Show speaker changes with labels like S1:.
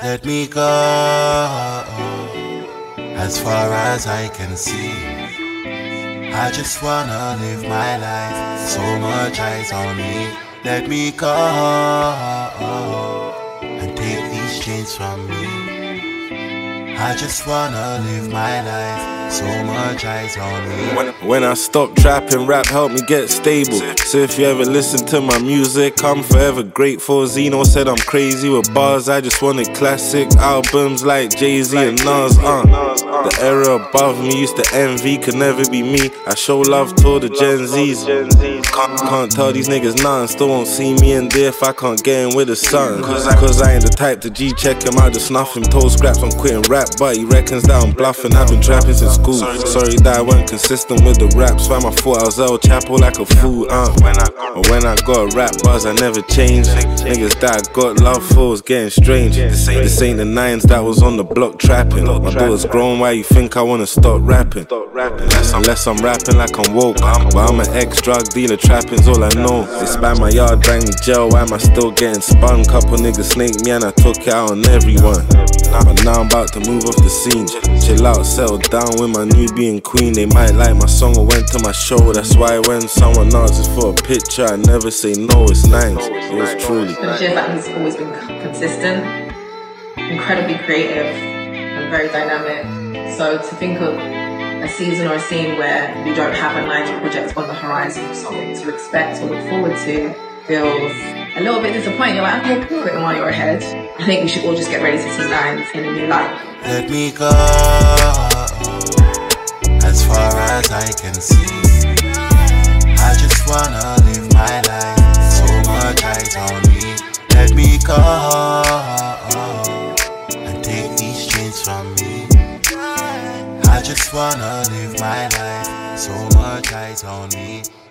S1: Let me go as far as I can see. I just wanna live my life, so much eyes on me. Let me go and take these chains from me. I just wanna live my life, so much eyes on me.
S2: When I stop trapping, rap helped me get stable. So if you ever listen to my music, I'm forever grateful. Zeno said I'm crazy with bars, I just wanted classic albums like Jay-Z and Nas. The era above me used to envy, could never be me. I show love to the Gen Zs. Can't tell these niggas nothing, still won't see me in there if I can't get in with the sun. Cause I ain't the type to G-check him, I just snuff him. Told scraps I'm quitting rap, but he reckons that I'm bluffing. I've been trapping since school. Sorry that I weren't consistent with the raps. Fam, I thought I was El Chapo like a fool. But when I got a rap buzz, I never changed. Niggas that I got love for was getting strange. This ain't the nines that was on the block trapping. My daughter's grown, why you think I wanna stop rapping? Unless I'm rapping like I'm woke. But I'm an ex-drug dealer, trapping's all I know. They span my yard, bang me jail, why am I still getting spun? Couple niggas snaked me and I took it out on everyone. But now I'm about to move off the scene. Chill out, settle down with my Nubian queen. They might like my song or went to my show. That's why when someone asks for a picture, I never say no, it's nice. It was truly.
S3: The gym that he's always been consistent, incredibly creative and very dynamic. So to think of a season or a scene where we don't have a 9 project on the horizon, something to expect or look forward to, feels a little bit disappointing. You're like, okay, cool, quitting while you're ahead. I think we should all just get ready to see Nines in a new light.
S1: Let me go as far as I can see. I just wanna live my life, so much eyes on me. Let me go and take these chains from me. I just wanna live my life, so much eyes on me.